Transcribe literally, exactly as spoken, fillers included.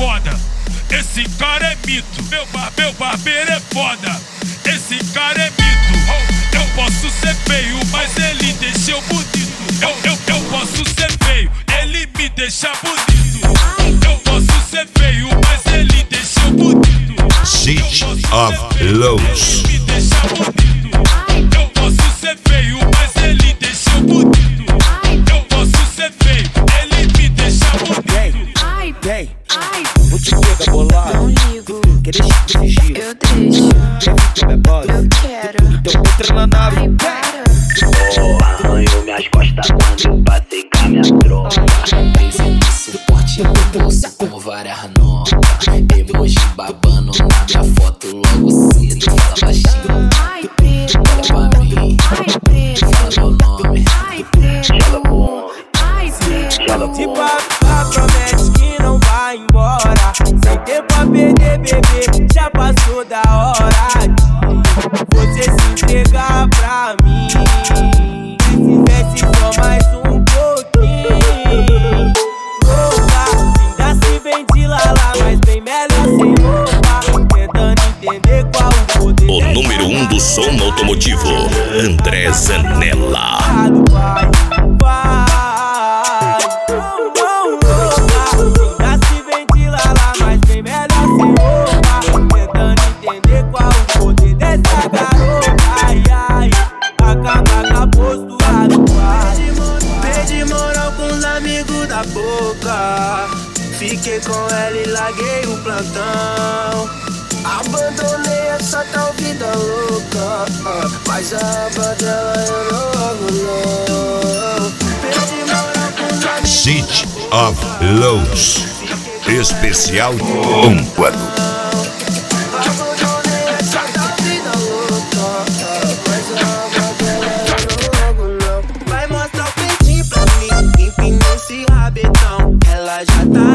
foda, esse cara é mito. Meu, bar meu barbeiro é foda, esse cara é mito. Eu posso ser feio, mas ele deixa eu bonito. Eu, eu, eu posso ser feio, ele me deixa bonito. Eu posso ser feio, mas ele deixa eu bonito. City of Lows. Ele me deixa bonito. Eu posso ser feio, mas ele deixa eu bonito. Eu posso ser feio, ele me deixa bonito. Ai, vem, ai, vou te pegar bolado. Não ligo, quer deixar desse giro? Eu deixo. Quer ficar minha bola? Eu quero. Então entra na nave. Ai, para. Oh, arranhou minhas costas quando eu passei com a minha tropa. Esse porte é bolsa como várias notas. Emoji babando na minha foto logo cedo. Fala baixinho. Ai, preto. Olha pra mim. Ai, preto. Fala meu nome. Ai, preto. Joga pro homem. Ai, preto. Joga pro Se homem. papá promete que não vai embora, sem tempo pra perder, bebê, já passou da hora de você se entregar pra mim. Se tivesse só mais um pouquinho, louca, ainda se vem de lala, mas bem melhor sem roupa, tentando entender qual o poder. O número um do som automotivo, André Zanella. Vai, vai, não, louca, ainda se vem de lala, mas bem melhor sem roupa, tentando entender qual o poder dessa garota. Ai, ai, acaba com a postura do quarto. Perdi moral com os amigos da boca, fiquei com ela e larguei o plantão. Abandonei essa tal vida louca, mas a aba dela eu não amo não. Perdi moral com os amigos. City of Lows. Especial um quadro. Abandonei essa tal vida louca, mas a aba dela eu não amo não. Vai mostrar o peitinho pra mim, empinha esse rabetão, ela já tá